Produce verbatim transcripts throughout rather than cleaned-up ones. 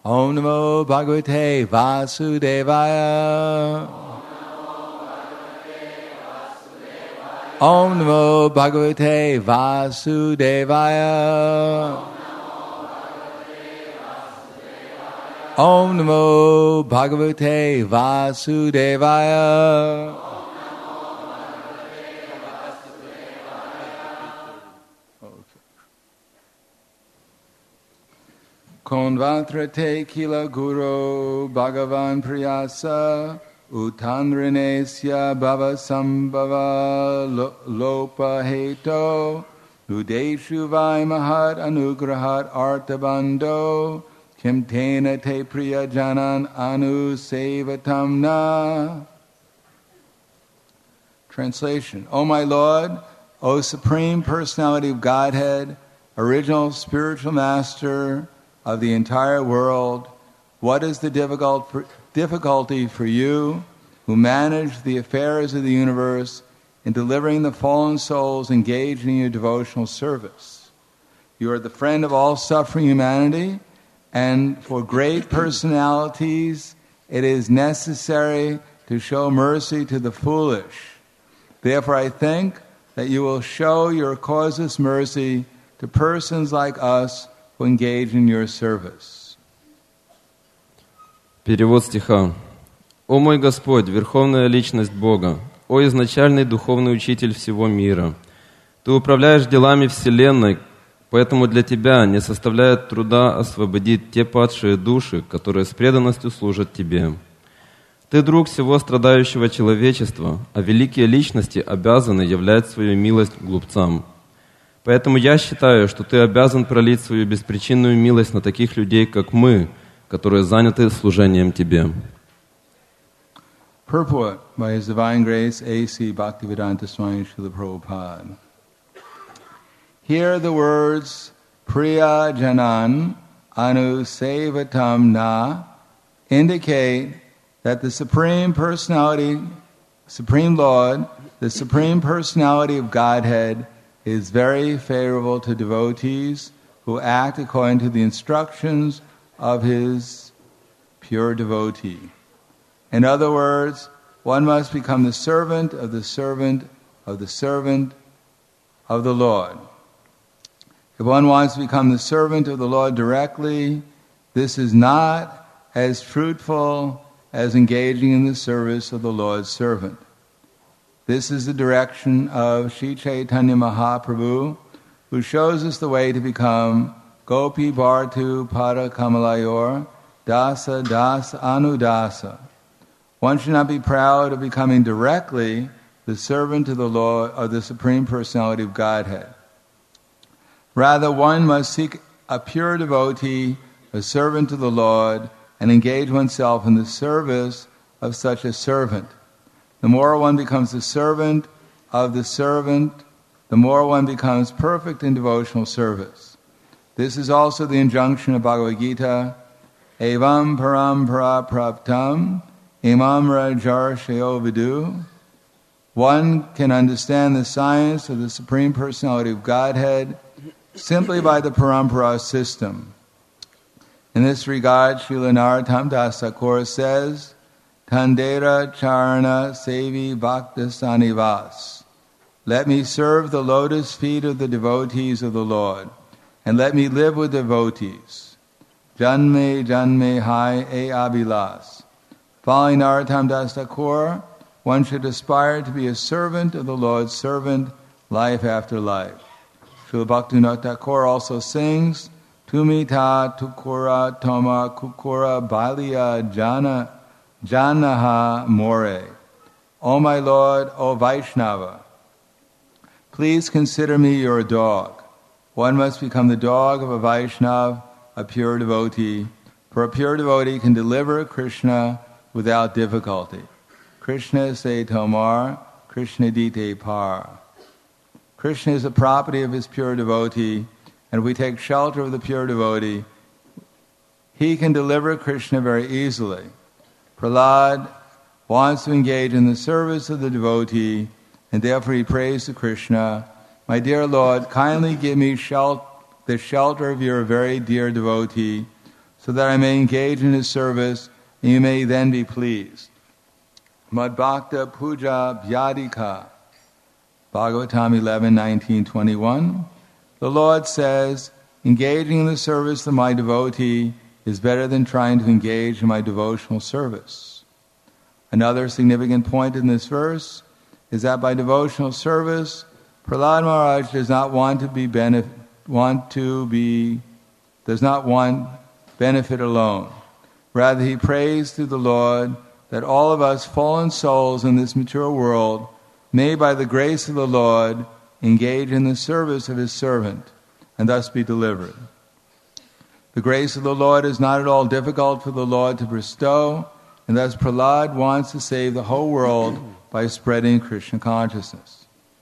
Om Namo Bhagavate Vasudevaya. Om Namo Bhagavate Vasudevaya. Om Namo Bhagavate Vasudevaya. Konvantrate Kila Guru Bhagavan Priyasa Utandrinesya Bhava Sambhava Lopa Heto Udeshu Vai Mahat Anugrahat Artabando Kim Tena Te Priya Janan Anu Sevatamna. Translation. O my Lord, O Supreme Personality of Godhead, original spiritual master of the entire world, what is the difficult for, difficulty for you who manage the affairs of the universe in delivering the fallen souls engaged in your devotional service? You are the friend of all suffering humanity, and for great personalities it is necessary to show mercy to the foolish. Therefore I think that you will show your causeless mercy to persons like us who engage in your service. Перевод стиха. «О мой Господь, Верховная Личность Бога, о изначальный духовный учитель всего мира, Ты управляешь делами Вселенной, поэтому для Тебя не составляет труда освободить те падшие души, которые с преданностью служат Тебе. Ты друг всего страдающего человечества, а великие личности обязаны являть свою милость глупцам. Поэтому я считаю, что Ты обязан пролить свою беспричинную милость на таких людей, как мы, которые заняты служением Тебе». Purport by His Divine Grace A C Bhaktivedanta Swami Srila Prabhupada. Here the words Priya Janan Anu Sevatam Na indicate that the Supreme Personality, Supreme Lord, the Supreme Personality of Godhead is very favorable to devotees who act according to the instructions of His pure devotee. In other words, one must become the servant of the servant of the servant of the Lord. If one wants to become the servant of the Lord directly, this is not as fruitful as engaging in the service of the Lord's servant. This is the direction of Sri Chaitanya Mahaprabhu, who shows us the way to become Gopi Bhartu Pada Kamalayor Dasa Dasa Anudasa. One should not be proud of becoming directly the servant of the Lord, of the Supreme Personality of Godhead. Rather, one must seek a pure devotee, a servant of the Lord, and engage oneself in the service of such a servant. The more one becomes the servant of the servant, the more one becomes perfect in devotional service. This is also the injunction of Bhagavad Gita, Evam param praptam imam rajar sheo vidu. One can understand the science of the Supreme Personality of Godhead simply by the parampara system. In this regard, Srila Narottam Das Thakur says, Tandera charana sevi bhakta sanivas. Let me serve the lotus feet of the devotees of the Lord, and let me live with devotees. Janme janme hai e abhilas. Following Narottam Das Thakur, one should aspire to be a servant of the Lord's servant, life after life. Srila Bhaktivinoda Thakur also sings, Tumita tukura toma kukura balia jana janaha more. O my Lord, O Vaishnava, please consider me your dog. One must become the dog of a Vaishnava, a pure devotee, for a pure devotee can deliver Krishna without difficulty. Krishna se tomar, Krishna dite par. Krishna is the property of his pure devotee, and if we take shelter of the pure devotee, he can deliver Krishna very easily. Prahlad wants to engage in the service of the devotee, and therefore he prays to Krishna, My dear Lord, kindly give me shel- the shelter of your very dear devotee, so that I may engage in his service, and you may then be pleased. Madbhakta puja vyadika. Bhagavatam eleven, nineteen, twenty-one. The Lord says, engaging in the service of my devotee is better than trying to engage in my devotional service. Another significant point in this verse is that by devotional service, Prahlad Maharaj does not want to be benef- want to be does not want benefit alone. Rather, he prays to the Lord that all of us fallen souls in this material world may, by the grace of the Lord, engage in the service of his servant and thus be delivered. The grace of the Lord is not at all difficult for the Lord to bestow, and thus Prahlad wants to save the whole world by spreading Krishna consciousness.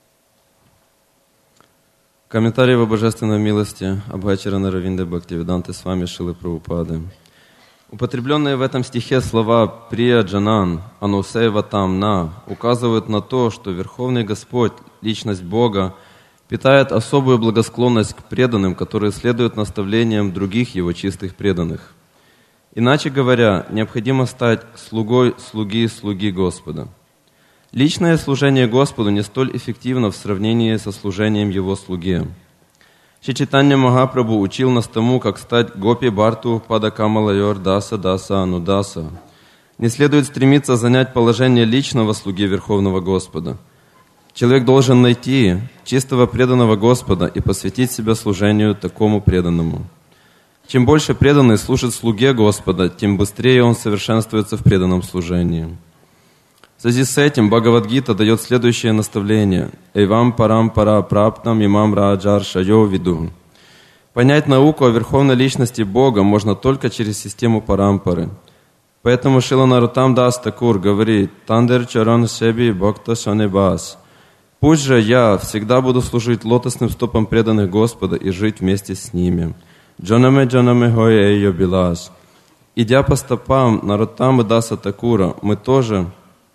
Комментарий о божественной милости Абхачарана Равинды Бхактивиданты Свами Шилы Прабхупады. Употребленные в этом стихе слова «Прия Джанан», «Анусейва Тамна» указывают на то, что Верховный Господь, Личность Бога, питает особую благосклонность к преданным, которые следуют наставлениям других Его чистых преданных. Иначе говоря, необходимо стать слугой слуги слуги Господа. Личное служение Господу не столь эффективно в сравнении со служением Его слуге. Шри Чайтанья Махапрабху учил нас тому, как стать гопи барту падакамалайор даса даса анудаса. Не следует стремиться занять положение личного слуги Верховного Господа. Человек должен найти чистого преданного Господа и посвятить себя служению такому преданному. Чем больше преданный служит слуге Господа, тем быстрее он совершенствуется в преданном служении. В связи с этим Бхагавад-гита дает следующее наставление: «Эвам парам пара праптам имам раджар шайо виду». Понять науку о верховной личности Бога можно только через систему парампары. Поэтому Шрила Нароттам Дас Такур говорит: «Тандер чаран себи бхакта шанебас». Пусть же я всегда буду служить лотосным стопам преданных Господа и жить вместе с ними. Джанаме джанаме хой эйо билас. Идя по стопам Нароттама Даса Такура, мы тоже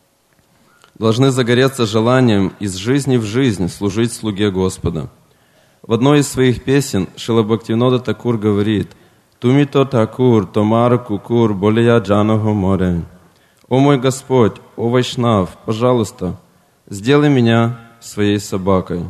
должны загореться желанием из жизни в жизнь служить слуге Господа. В одной из своих песен Шрила Бхактивинода Такур говорит: «Туми то Такур, томар кукур, болея джанахо море». «О мой Господь, о Вайшнав, пожалуйста, сделай меня своей собакой».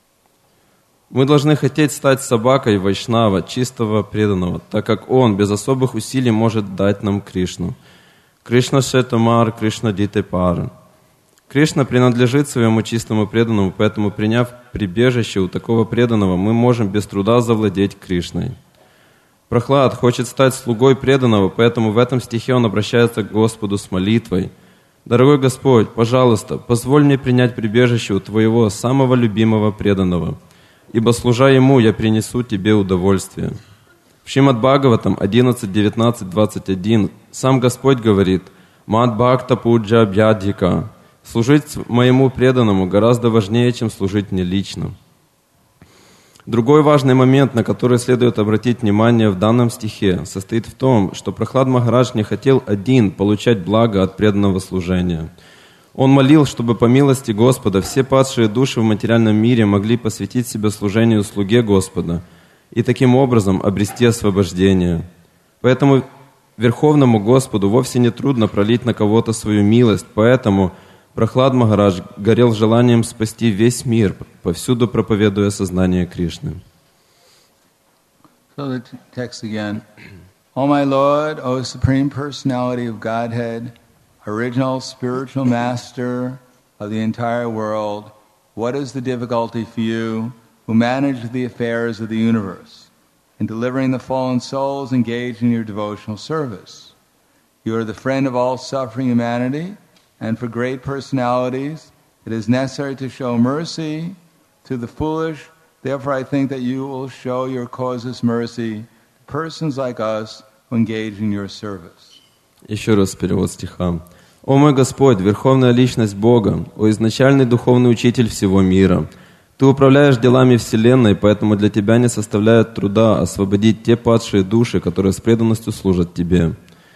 Мы должны хотеть стать собакой Вайшнава, чистого преданного, так как он без особых усилий может дать нам Кришну. Кришна шетомар, Кришна дите пар. Кришна принадлежит своему чистому преданному, поэтому, приняв прибежище у такого преданного, мы можем без труда завладеть Кришной. Прахлад хочет стать слугой преданного, поэтому в этом стихе он обращается к Господу с молитвой: «Дорогой Господь, пожалуйста, позволь мне принять прибежище у Твоего самого любимого преданного, ибо, служа Ему, я принесу Тебе удовольствие». В Шримад Бхагаватам одиннадцать, девятнадцать, двадцать один сам Господь говорит: «Мад бхакта пуджа бьядхика». Служить моему преданному гораздо важнее, чем служить мне лично. Другой важный момент, на который следует обратить внимание в данном стихе, состоит в том, что Прахлад Махарадж не хотел один получать благо от преданного служения. Он молил, чтобы по милости Господа все падшие души в материальном мире могли посвятить себя служению слуге Господа и таким образом обрести освобождение. Поэтому Верховному Господу вовсе не трудно пролить на кого-то свою милость, поэтому Прахлад Махарадж горел желанием спасти весь мир, повсюду проповедуя сознание Кришны. So the text again. O my Lord, O Supreme Personality of Godhead, original spiritual master of the entire world, what is the difficulty for you who manage the affairs of the universe in delivering the fallen souls engaged in your devotional service? You are the friend of all suffering humanity, and for great personalities, it is necessary to show mercy to the foolish. Therefore, I think that you will show your causeless mercy to persons like us who engage in your service. Еще раз перевод стиха. «О мой Господь, Верховная Личность Бога, о изначальный духовный учитель всего мира, Ты управляешь делами Вселенной, поэтому для Тебя не составляет труда освободить те падшие души, которые с преданностью служат Тебе.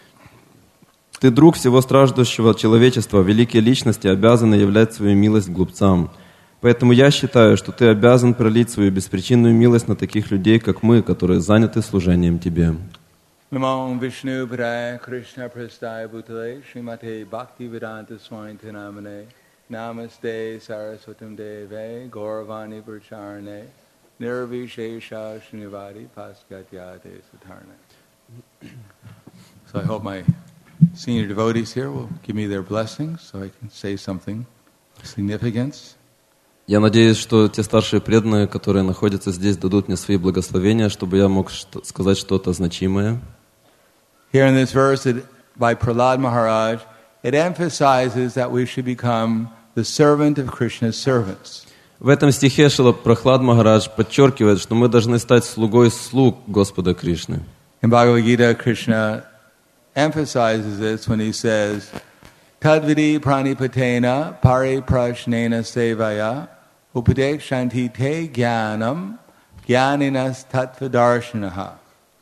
Ты друг всего страждущего человечества, великие личности обязаны являть свою милость глупцам. Поэтому я считаю, что ты обязан пролить свою беспричинную милость на таких людей, как мы, которые заняты служением Тебе». Namo Vishnu Padaya Krishna Prastaya Bhutale Srimate Bhaktivedanta Swami Namane Namaste Saraswatam Deve Gauravani Pracharane Nirvishesha Srinivadi Paskatyate Satarne. So I hope my senior devotees here will give me their blessings so I can say something of significance. Я надеюсь, что те старшие преданные, которые находятся здесь, дадут мне свои благословения, чтобы я мог что- сказать что-то значимое. Here in this verse it, by Prahlad Maharaj, it emphasizes that we should become the servant of Krishna's servants. В этом стихе Шрила Прахлад Махарадж подчеркивает, что мы должны стать слугой слуг Господа Кришны. In Bhagavad Gita, Krishna emphasizes this when he says, Tadvidi pranipatena pariprashnena sevaya upadekshanti te jnanam jnaninas tattvadarshanaha.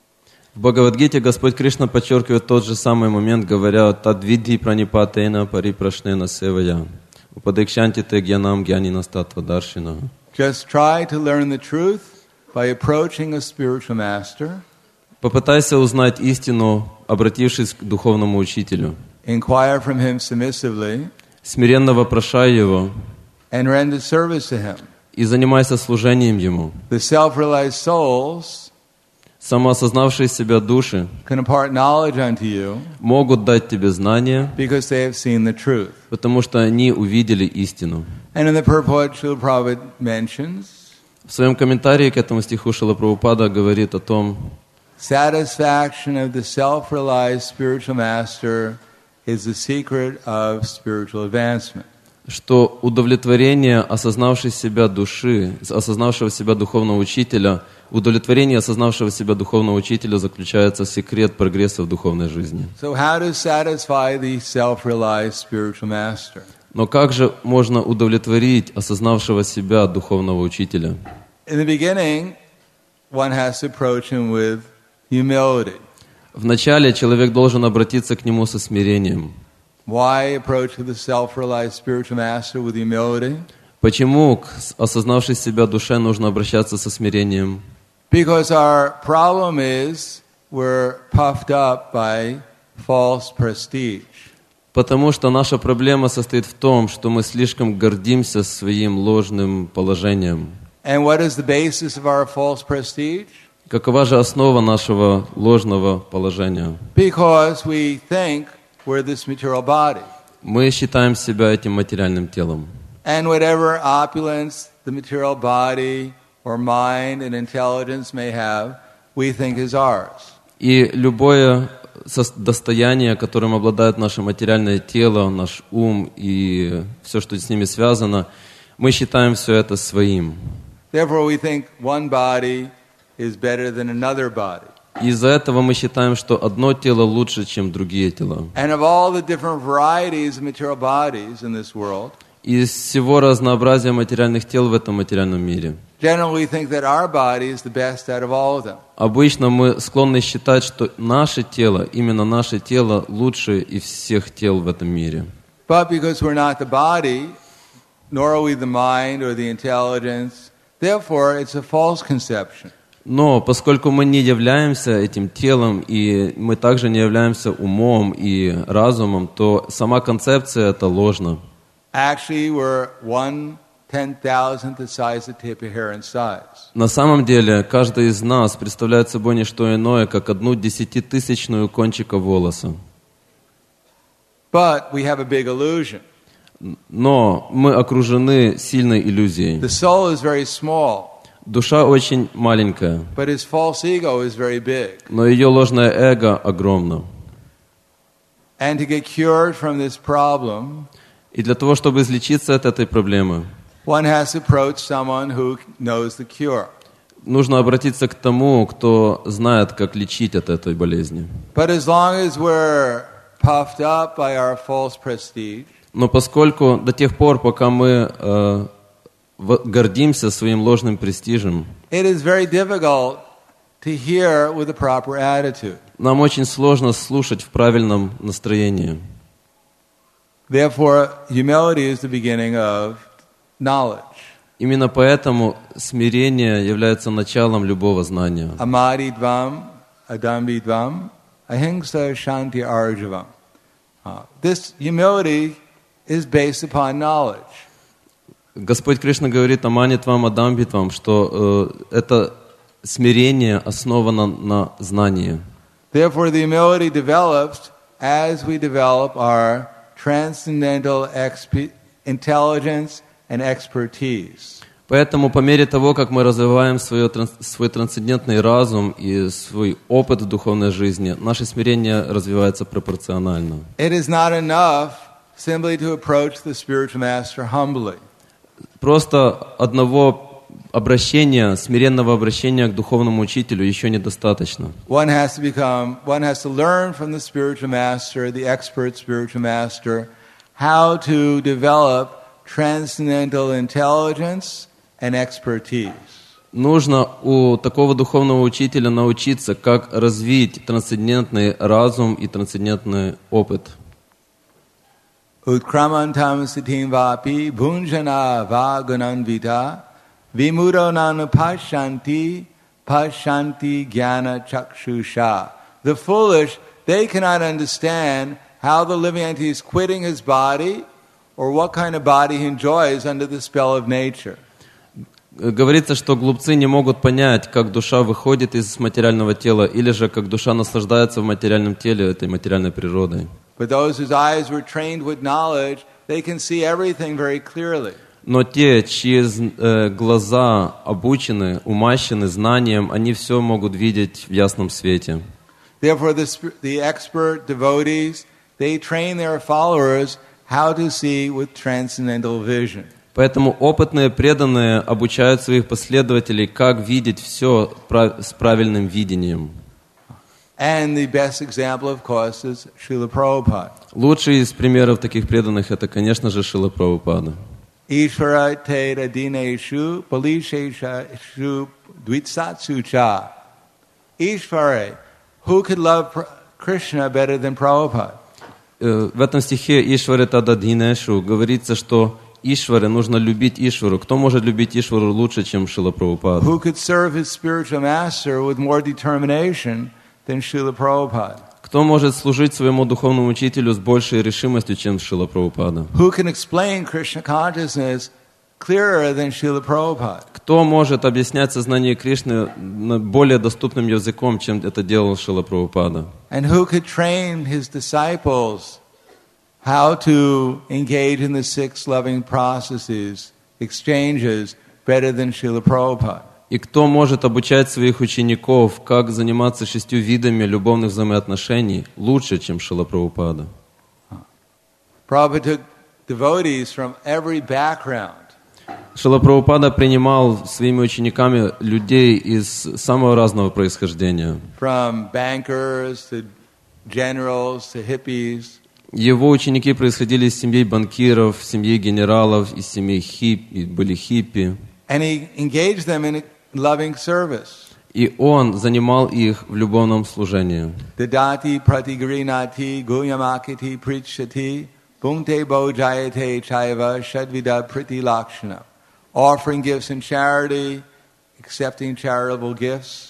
В Бхагавад-гите Господь Кришна подчеркивает тот же самый момент, говоря «Тадвидди пранипатена парипрашнена севая, упадекшанти те гьянам гьянина статтвадаршина». Just try to learn the truth by approaching a spiritual master. Попытайся узнать истину, обратившись к духовному учителю. Inquire from him submissively Смиренно вопрошай его and render service to him. и занимайся служением ему. The self-realized souls Самоосознавшие себя души can impart knowledge unto you могут дать тебе знания, because they have seen the truth. потому что они увидели истину. And in the purport, Srila Prabhupada mentions, В своем комментарии к этому стиху Шрила Прабхупада говорит о том, satisfaction of the self-realized spiritual master is the secret of spiritual advancement. что удовлетворение осознавшей себя души, осознавшего себя духовного учителя, удовлетворение осознавшего себя духовного учителя заключается в секрет прогресса в духовной жизни. So how to satisfy the self-realized spiritual master? Но как же можно удовлетворить осознавшего себя духовного учителя? In the beginning, one has to approach him with humility. Вначале человек должен обратиться к нему со смирением. Why approach the self-realized spiritual master with humility? Почему к осознавшей себя душе нужно обращаться со смирением? Because our problem is we're puffed up by false prestige. Потому что наша проблема состоит в том, что мы слишком гордимся своим ложным положением. And what is the basis of our false prestige? Какова же основа нашего ложного положения? Because we think we're this material body. Мы считаем себя этим материальным телом. And whatever opulence the material body or mind and intelligence may have, we think is ours. И любое достояние, которым обладает наше материальное тело, наш ум и все, что с ними связано, мы считаем все это своим. Therefore we think one body is better than another body. Из-за этого мы считаем, что одно тело лучше, чем другие тела. And of all the different varieties of material bodies in this world, Из всего разнообразия материальных тел в этом материальном мире, generally we think that our body is the best out of all of them. обычно мы склонны считать, что наше тело, именно наше тело, лучше из всех тел в этом мире. But because we're not the body, nor are we the mind or the intelligence, therefore it's a false conception. Но поскольку мы не являемся этим телом, и мы также не являемся умом и разумом, то сама концепция это ложна. Actually, we're one ten thousandth the size of the tip of hair in size. На самом деле, каждый из нас представляет собой не что иное, как одну десятитысячную кончика волоса. But we have a big illusion. Но мы окружены сильной иллюзией. The soul is very small, Душа очень маленькая, but his false ego is very big. но ее ложное эго огромно. And to get cured from this problem, И для того, чтобы излечиться от этой проблемы, one has to approach someone who knows the cure. нужно обратиться к тому, кто знает, как лечить от этой болезни. But as long as we're puffed up by our false prestige, Но поскольку до тех пор, пока мы э, в- гордимся своим ложным престижем, it is very difficult to hear with a proper attitude. нам очень сложно слушать в правильном настроении. Therefore, humility is the beginning of knowledge. Именно поэтому смирение является началом любого знания. Amadidvam, adambidvam, ahimsa shanti arjavam. Uh, this humility is based upon knowledge. Господь Кришна говорит Аманитвам Адамбитвам, что э, это смирение основано на знании. Therefore, the humility develops as we develop our transcendental exp- intelligence and expertise. Поэтому по мере того, как мы развиваем свое, свой трансцендентный разум и свой опыт в духовной жизни, наше смирение развивается пропорционально. It is not enough simply to approach the spiritual master humbly. Просто одного обращения, смиренного обращения к духовному учителю еще недостаточно. One has to become, one has to learn from the spiritual master, the expert spiritual master, how to develop transcendental intelligence and expertise. Нужно у такого духовного учителя научиться, как развить трансцендентный разум и трансцендентный опыт. Utkramantam sitim vapi bhunjana vagunanvita vimudonana pashanti pashanti jnana chakshusha. The foolish, they cannot understand how the living entity is quitting his body or what kind of body he enjoys under the spell of nature. Говорится, что глупцы не могут понять, как душа выходит из материального тела, или же как душа наслаждается в материальном теле этой материальной природой. But those whose eyes were trained with knowledge, they can see everything very clearly. Но те, чьи э, глаза обучены, умащены знанием, они все могут видеть в ясном свете. Therefore, the, the expert devotees, they train their followers how to see with transcendental vision. Поэтому опытные преданные обучают своих последователей, как видеть все с правильным видением. And the best example, of course, is Srila Prabhupada. Лучший из примеров таких преданных это, конечно же, Шрила Прабхупада. Ishvara teda dineshu balisheshu dvitsatsu cha. Ishvara, who could love Krishna better than Prabhupada? В этом стихе Ишваре тада динешу говорится, что Ишваре нужно любить Ишвару. Кто может любить Ишвару лучше, чем Шрила Прабхупада? Who could serve his spiritual master with more determination than Srila Prabhupada? Кто может служить своему духовному учителю с большей решимостью, чем Шрила Прабхупада? Who can explain Krishna consciousness clearer than Srila Prabhupada? Кто может объяснять сознание Кришны более доступным языком, чем это делал Шрила Прабхупада? And who could train his disciples how to engage in the six loving processes, exchanges, better than Srila Prabhupada? И кто может обучать своих учеников, как заниматься шестью видами любовных взаимоотношений лучше, чем Шрила Прабхупада? Prabhupada took devotees from every background. Шрила Прабхупада принимал своими учениками людей из самого разного происхождения. From bankers to generals to hippies. Его ученики происходили из семей банкиров, семьи генералов, из семей хиппи, были хиппи. And he engaged them in loving service. И он занимал их в любовном служении. Dadati pratigrinati guyamakiti prichati bhunte bojayate chaiva shadvida priti lakshana. Offering gifts in charity, accepting charitable gifts.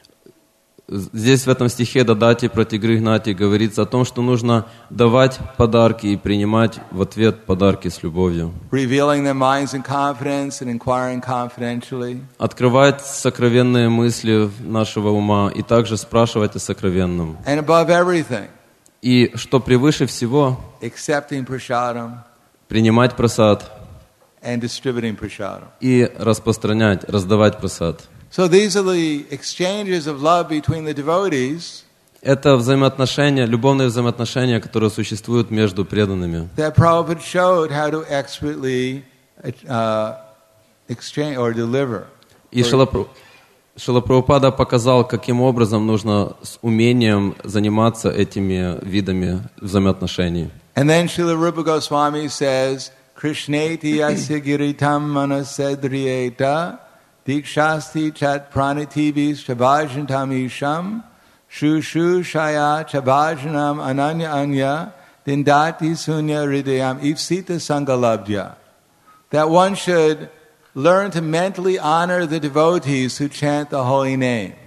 Здесь в этом стихе «Дадати пратигригнати» говорится о том, что нужно давать подарки и принимать в ответ подарки с любовью. Revealing their minds in confidence and inquiring confidentially. Открывать сокровенные мысли нашего ума и также спрашивать о сокровенном. And above everything, и что превыше всего, accepting prasadam, принимать прасад and distributing prasadam. И распространять, раздавать прасад. So these are the exchanges of love between the devotees. Это взаимоотношения, любовные взаимоотношения, которые существуют между преданными. That Prabhupada showed how to expertly uh, exchange or deliver. И Шрила Прабхупада показал, каким образом нужно с умением заниматься этими видами взаимоотношений. And then Srila Rupa Goswami says, Krishneti asya giritam manasedriyeta Dikshasti chat pranitibis chabhajantam isham shushu shaya chabhajanam ananya anya dindati sunya hridayam ipsita sangalabdya. That one should learn to mentally honor the devotees who chant the holy name.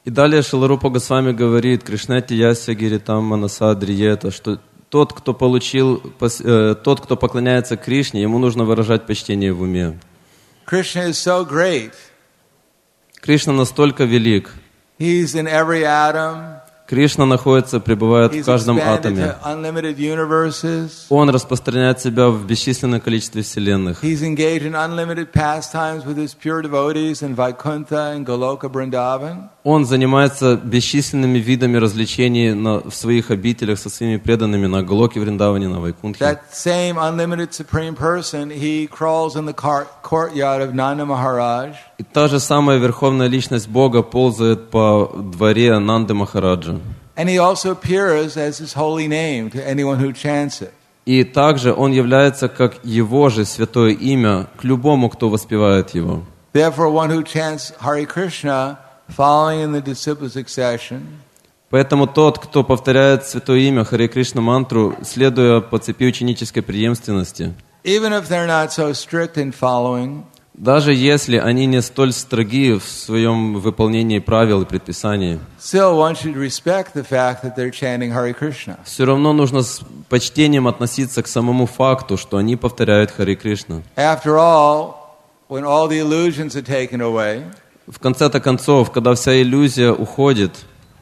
И далее Шиларупа Госвами говорит, Кришнати Яся Гиритам Манаса Дриета, что тот, кто получил, э, тот, кто поклоняется Кришне, ему нужно выражать почтение в уме. Krishna is so great. Кришна настолько велик. He's in every atom. Кришна находится, пребывает He's в каждом expanded атоме. to unlimited universes. Он распространяет себя в бесчисленном количестве вселенных. He's engaged in unlimited pastimes with his pure devotees in Vaikuntha and Goloka Vrindavan. Он занимается бесчисленными видами развлечений на, в своих обителях со своими преданными на Голоке, Вриндаване, на Вайкунтхе. That same unlimited supreme person, he crawls in the car- courtyard of Nanda Maharaj. И та же самая Верховная Личность Бога ползает по дворе Нанды Махараджа. And he also appears as his holy name to anyone who chants it. И также он является как его же святое имя к любому, кто воспевает его. Therefore, one who chants Hare Krishna, following in the disciple succession, Поэтому тот, кто повторяет святое имя Харе Кришна мантру, следуя по цепи ученической преемственности, even if they're not so strict in following, даже если они не столь строги в своем выполнении правил и предписаний, still one should respect the fact that they're chanting Hare Krishna. все равно нужно с почтением относиться к самому факту, что они повторяют Харе Кришна. After all, when all the illusions are taken away, В конце-то концов, когда вся иллюзия уходит,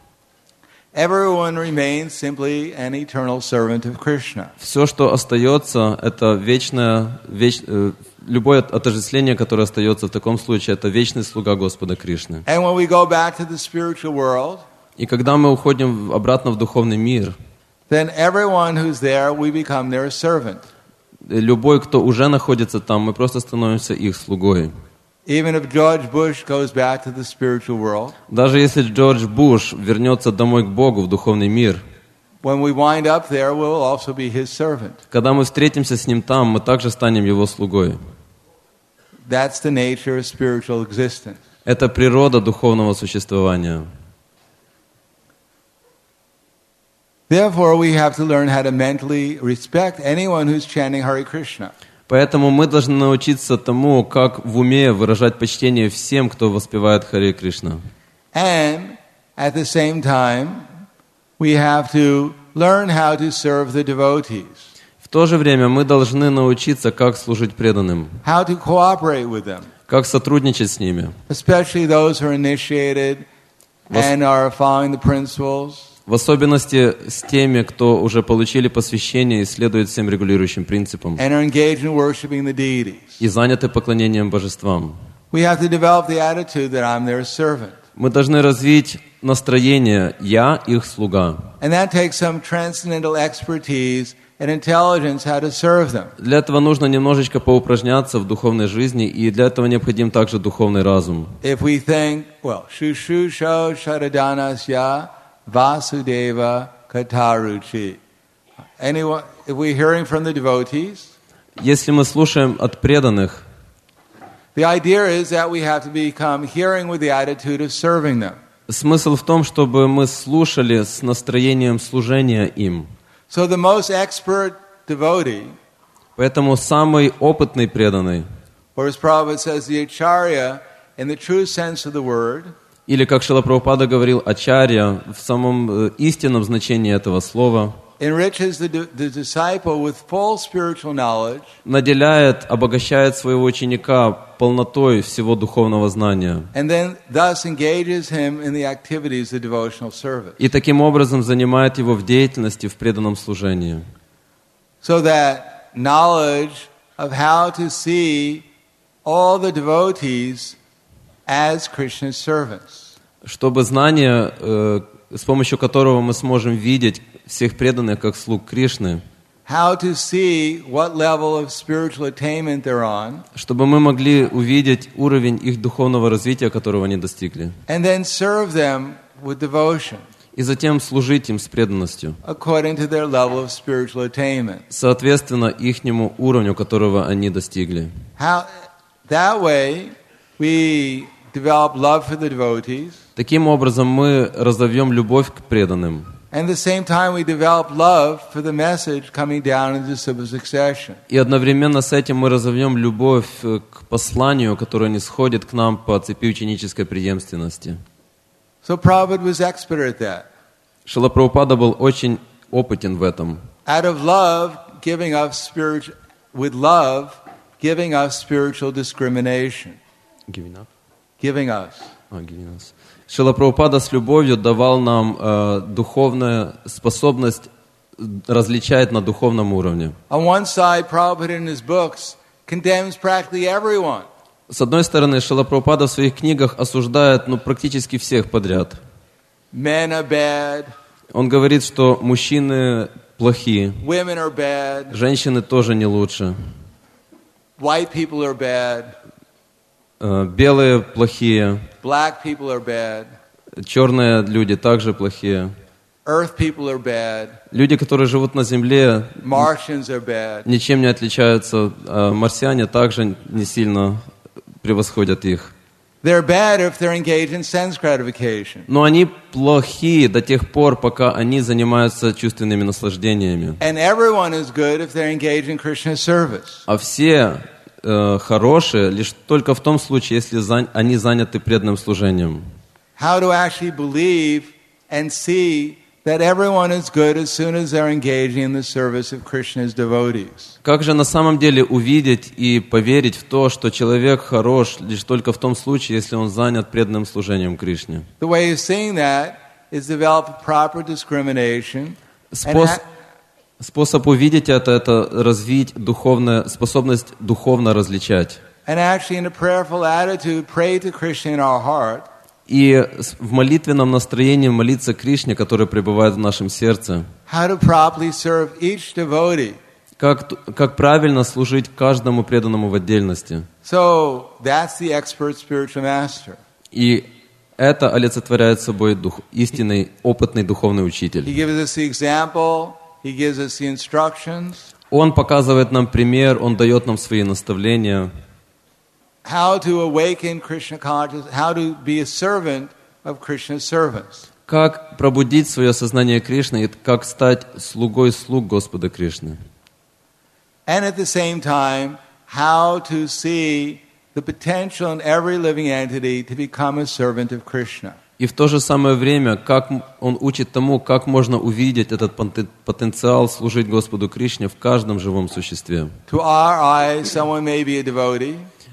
everyone remains simply an eternal servant of Krishna. все, что остается, это вечное, веч, э, любое отождествление, которое остается в таком случае, это вечный слуга Господа Кришны. And when we go back to the spiritual world, И когда мы уходим обратно в духовный мир, then everyone who's there, we become their servant. любой, кто уже находится там, мы просто становимся их слугой. Even if George Bush goes back to the spiritual world, Даже если Джордж Буш вернется домой к Богу, в духовный мир, when we wind up there, we'll also be his servant. когда мы встретимся с ним там, мы также станем его слугой. That's the nature of spiritual existence. Это природа духовного существования. Therefore, we have to learn how to mentally respect anyone who's chanting Hare Krishna. Поэтому мы должны научиться тому, как в уме выражать почтение всем, кто воспевает Харе Кришна. And at the same time, we have to learn how to serve the devotees, В то же время мы должны научиться, как служить преданным, how to cooperate with them, как сотрудничать с ними, especially those who are initiated and are following the principles. в особенности с теми, кто уже получили посвящение и следует всем регулирующим принципам And are engaged in worshiping the deities. и заняты поклонением божествам. We have to develop the attitude that I'm their servant. Мы должны развить настроение «я их слуга». And that takes some transcendental expertise and intelligence how to serve them. Для этого нужно немножечко поупражняться в духовной жизни, и для этого необходим также духовный разум. If we think, well, Shushusho Sharadanasya Vasudeva Kataruchi. Anyone, if we're hearing from the devotees, Если мы слушаем от преданных, the idea is that we have to become hearing with the attitude of serving them. смысл в том, чтобы мы слушали с настроением служения им. So the most expert devotee, Поэтому самый опытный преданный, or as Prabhupada says, the acharya, in the true sense of the word, или, как Шрила Прабхупада говорил, ачарья, в самом э, истинном значении этого слова, enriches the, the disciple with full spiritual knowledge, наделяет, обогащает своего ученика полнотой всего духовного знания. and then thus engages him in the activities of devotional service. И таким образом занимает его в деятельности, в преданном служении. So that knowledge of how to see all the devotees as Krishna's servants. Чтобы знание, э, с помощью которого мы сможем видеть всех преданных как слуг Кришны, How to see what level of spiritual attainment they're on, чтобы мы могли увидеть уровень их духовного развития, которого они достигли, and then serve them with devotion и затем служить им с преданностью, according to their level of spiritual attainment. соответственно ихнему уровню, которого они достигли. How, that way, we develop love for the devotees, Таким образом мы разовьем любовь к преданным, and at the same time we develop love for the message coming down in disciple succession. и одновременно с этим мы разовьем любовь к посланию, которое нисходит к нам по цепи ученической преемственности. So Prabhupada was expert at that. Шрила Прабхупада был очень опытен в этом. Out of love, giving us spiritual, with love, giving us spiritual discrimination. Giving up. Giving us. А, giving us. Шрила Прабхупада с любовью давал нам э, духовную способность различать на духовном уровне. On one side, Prabhupada in his books condemns practically everyone. С одной стороны, Шрила Прабхупада в своих книгах осуждает ну, практически всех подряд. Men are bad. Он говорит, что мужчины плохие, Women are bad. женщины тоже не лучше, White people are bad. э, белые плохие, Black people are bad. черные люди также плохие. Earth people are bad. Люди, которые живут на Земле, Martians are bad. ничем не отличаются, а марсиане также не сильно превосходят их. They're bad if they're engaged in sense gratification. Но они плохие до тех пор, пока они занимаются чувственными наслаждениями. And everyone is good if they're engaged in Krishna service. А все э, хорошие лишь только в том случае, если зан- они заняты преданным служением. How to actually believe and see that everyone is good as soon as they're engaging in the service of Krishna's devotees. Как же на самом деле увидеть и поверить в то, что человек хорош лишь только в том случае, если он занят преданным служением Кришне? The way of seeing that is develop proper discrimination and Спос- act- Способ увидеть это, это развить духовную способность духовно различать. and actually in a prayerful attitude pray to Krishna in our heart. И в молитвенном настроении молиться Кришне, который пребывает в нашем сердце. How to properly serve each devotee. Как, как правильно служить каждому преданному в отдельности. So that's the expert spiritual master. И это олицетворяет собой дух, истинный, опытный духовный He учитель. gives us the example, he gives us the instructions, Он показывает нам пример, он дает нам свои наставления, how to awaken Krishna consciousness, how to be a servant of Krishna's servants. как пробудить свое сознание Кришны и как стать слугой слуг Господа Кришны. And at the same time, how to see the potential in every living entity to become a servant of Krishna. И в то же самое время, как он учит тому, как можно увидеть этот потен- потенциал служить Господу Кришне в каждом живом существе. To our eyes, someone may be a devotee,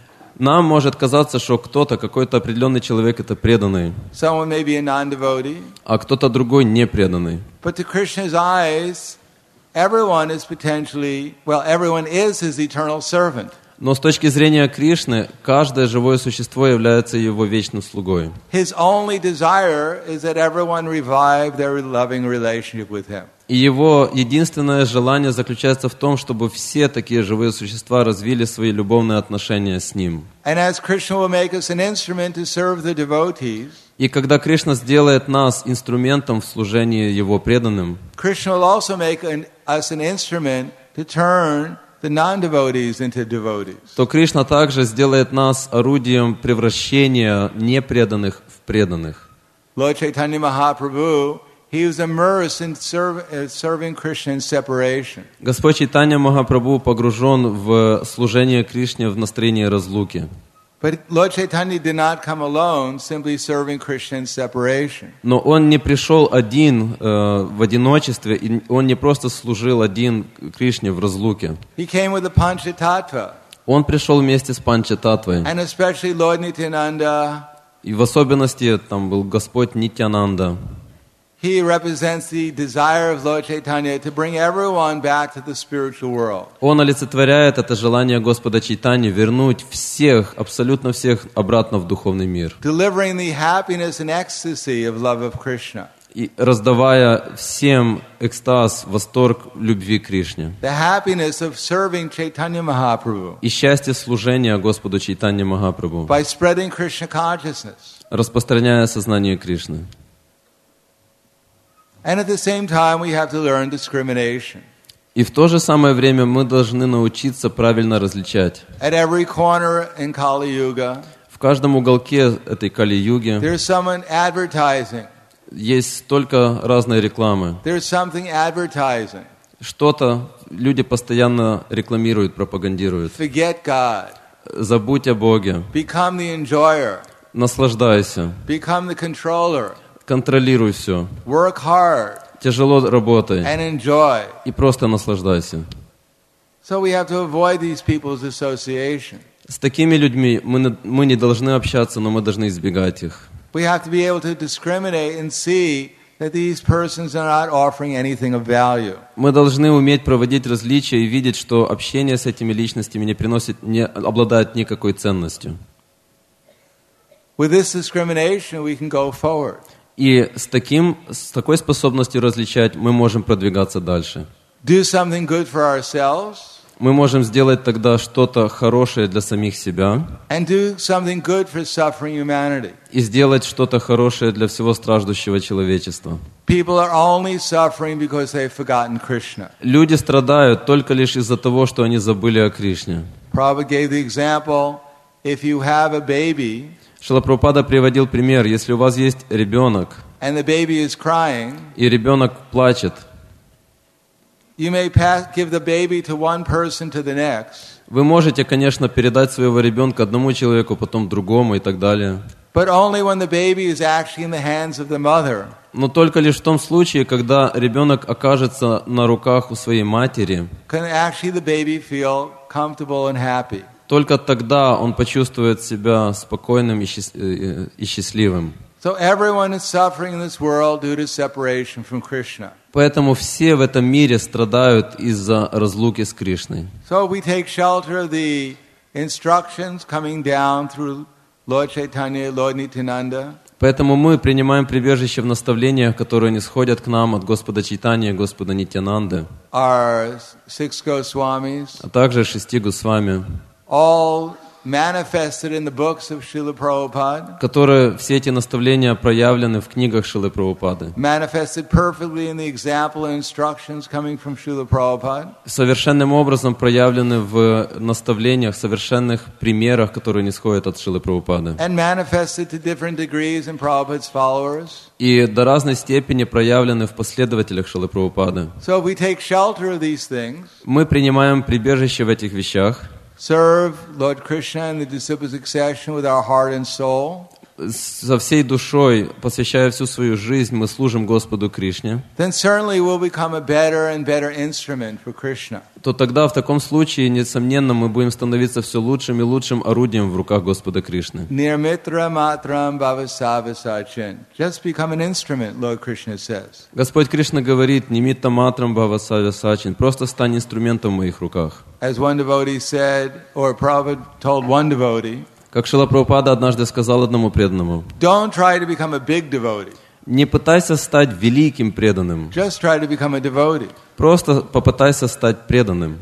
Нам может казаться, что кто-то, какой-то определенный человек это преданный, someone may be a non-devotee, а кто-то другой не преданный. but to Krishna's eyes, everyone is potentially, well, everyone is his eternal servant. Но с точки зрения Кришны, каждое живое существо является его вечным слугой. His only desire is that everyone revive their loving relationship with him. И его единственное желание заключается в том, чтобы все такие живые существа развили свои любовные отношения с ним. And as Krishna will make us an instrument to serve the devotees, И когда Кришна сделает нас инструментом в служении его преданным, Krishna will also make an, us an instrument to turn the non-devotees into devotees. то Кришна также сделает нас орудием превращения непреданных в преданных. Lord Chaitanya Mahaprabhu, he was immersed in serve, uh, serving Krishna in separation. Господь Чайтанья Махапрабху погружен в служение Кришне в настроении разлуки. But Lord Chaitanya did not come alone, simply serving Krishna in separation. Но он не пришел один э, в одиночестве, и он не просто служил один Кришне в разлуке. He came with the Panchatattva, Он пришел вместе с Панчататвой. and especially Lord Nityananda. И в особенности там был Господь Нитьянанда. He represents the desire of Lord Chaitanya to bring everyone back to the spiritual world. Он олицетворяет это желание Господа Чайтаньи вернуть всех, абсолютно всех обратно в духовный мир. Delivering the happiness and ecstasy of love of Krishna. И раздавая всем экстаз, восторг любви к Кришне. The happiness of serving Chaitanya Mahaprabhu И счастье служения Господу Чайтанье Махапрабху, by spreading Krishna consciousness. распространяя сознание Кришны. And at the same time, we have to learn discrimination. И в то же самое время мы должны научиться правильно различать. At every corner in Kali Yuga, В каждом уголке этой Кали-юги there's someone advertising. есть столько разной рекламы. There's something advertising. Что-то люди постоянно рекламируют, пропагандируют. Forget God. Забудь о Боге, Become the enjoyer. наслаждайся, Become the controller. Контролируй все. Work hard. Тяжело работай. And enjoy. И просто наслаждайся. So we have to avoid these people's association. С такими людьми мы, мы не должны общаться, но мы должны избегать их. We have to be able to discriminate and see that these persons are not offering anything of value. Мы должны уметь проводить различия и видеть, что общение с этими личностями не приносит, не обладает никакой ценностью. With this discrimination, we can go forward. И с, таким, с такой способностью различать мы можем продвигаться дальше. Do something good for ourselves. Мы можем сделать тогда что-то хорошее для самих себя And do something good for suffering humanity. и сделать что-то хорошее для всего страждущего человечества. People are only suffering because they've forgotten Krishna. Люди страдают только лишь из-за того, что они забыли о Кришне. Prabhupada gave the example, if you have a baby, Шрила Прабхупада приводил пример, если у вас есть ребенок, and the baby is crying, и ребенок плачет, you may pass, give the baby to one person to the next. вы можете, конечно, передать своего ребенка одному человеку, потом другому и так далее. But only when the baby is actually in the hands of the mother. Но только лишь в том случае, когда ребенок окажется на руках у своей матери, Can actually the baby feel comfortable and happy. только тогда он почувствует себя спокойным и счаст- и счастливым. So everyone is suffering in this world due to separation from Krishna. Поэтому все в этом мире страдают из-за разлуки с Кришной. So we take shelter of the instructions coming down through Lord Chaitanya, Lord Nityananda. Поэтому мы принимаем прибежище в наставлениях, которые нисходят к нам от Господа Чайтаньи и Господа Нитьянанды, Our six Goswamis, а также шести Госвами, all manifested in the books of Srila Prabhupada, которые все эти наставления проявлены в книгах Шрилы Прабхупады, manifested perfectly in the example and instructions coming from Srila Prabhupada, совершенным образом проявлены в наставлениях, совершенных примерах, которые нисходят от Шрилы Прабхупады, and manifested to different degrees in Prabhupada's followers. и до разной степени проявлены в последователях Шрилы Прабхупады. So we take shelter of these things, Мы принимаем прибежище в этих вещах, serve Lord Krishna and the disciple succession with our heart and soul, со всей душой, посвящая всю свою жизнь, мы служим Господу Кришне, then certainly we'll become a better and better instrument for Krishna. то тогда в таком случае, несомненно, мы будем становиться все лучшим и лучшим орудием в руках Господа Кришны. Nirmitra matram bhavasava sachin. Just become an instrument, Lord Krishna says. Господь Кришна говорит: «Нимитта матрам бхавасавя сачин», просто стань инструментом в моих руках. As one devotee said, or Prabhupada told one devotee, Как Шрила Прабхупада однажды сказал одному преданному: don't try to become a big devotee. «Не пытайся стать великим преданным, Just try to become a devotee. просто попытайся стать преданным».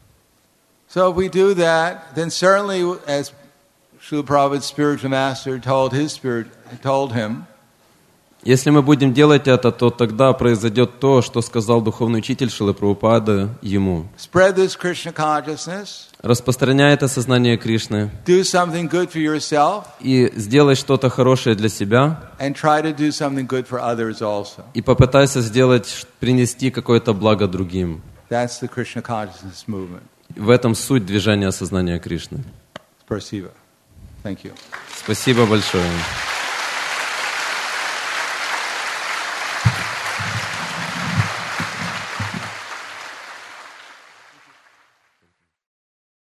So if we do that, then certainly, as Srila Prabhupada's spiritual master told his spirit, told him, Если мы будем делать это, то тогда произойдет то, что сказал духовный учитель Шрилы Прабхупады ему. spread this Krishna consciousness, Распространяй это сознание Кришны do something good for yourself, и сделай что-то хорошее для себя, and try to do something good for others also. и попытайся сделать, принести какое-то благо другим. That's the Krishna consciousness movement. В этом суть движения сознания Кришны. Spasiba. Thank you. Спасибо большое.